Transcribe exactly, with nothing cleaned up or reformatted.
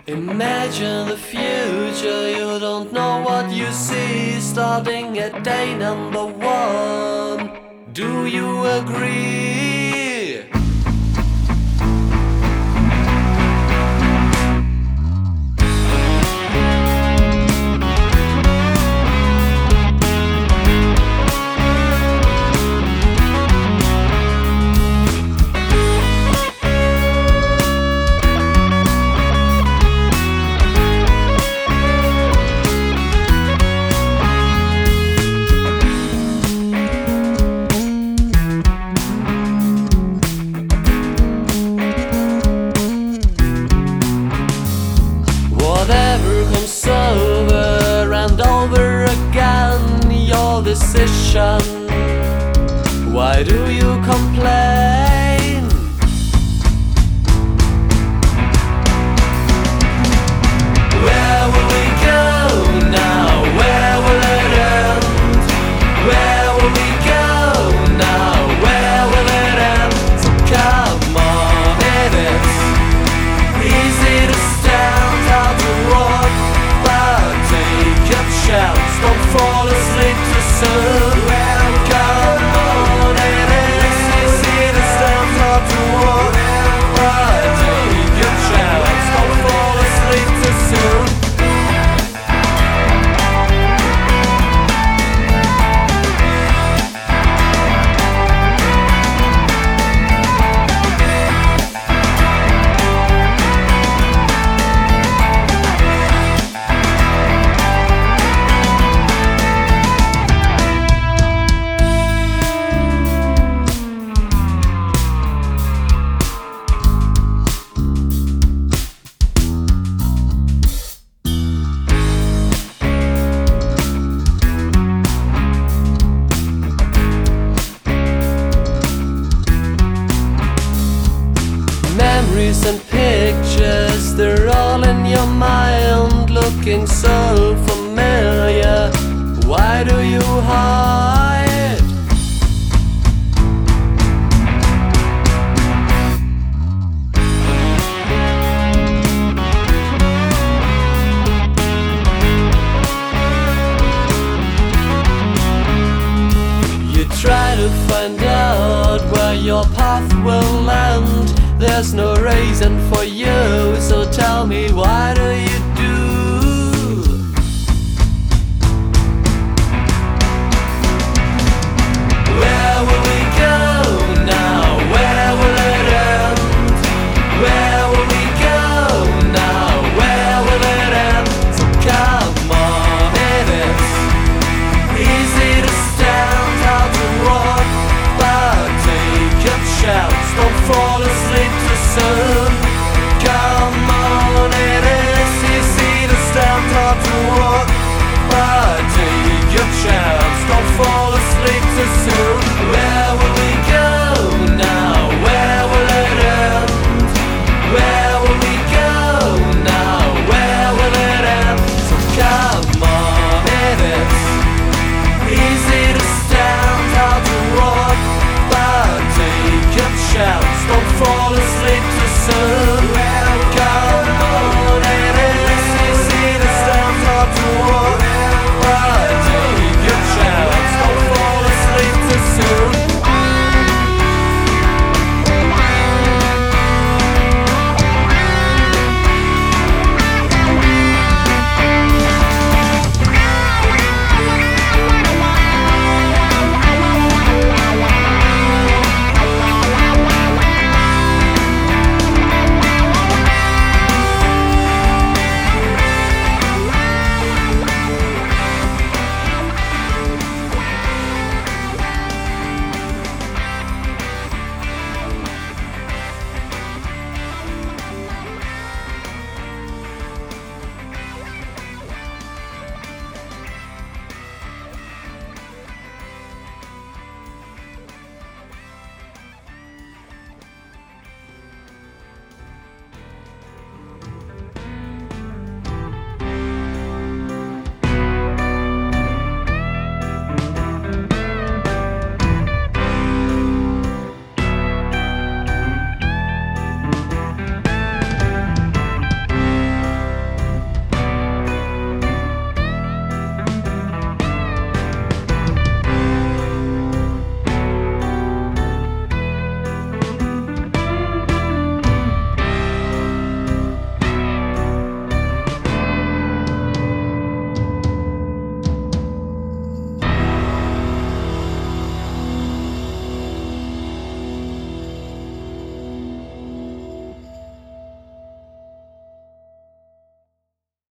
Imagine the future, you don't know what you see. Starting at day number one, do you agree? Whatever comes over and over again, your decision. Why do you complain? Where will we go now? Where will it end? Where will we go now? Where will it end? So come on, it is easy to stand out to walk, but take a chance, don't fall asleep too soon. Come on, it is easy to stand out to walk, but take a chance, don't fall asleep too soon. Memories and pictures, they're all in your mind, looking so familiar. Why do you hide? You try to find out where your path will land. There's no reason for you, so tell me, why do you do? Where will we go now? Where will it end? Where will we go now? Where will it end? So come on, it is easy to stand out and walk, but take a chance, don't fall asleep too soon. Come on, it is easy to stand up to walk, but take a chance, don't fall asleep too soon.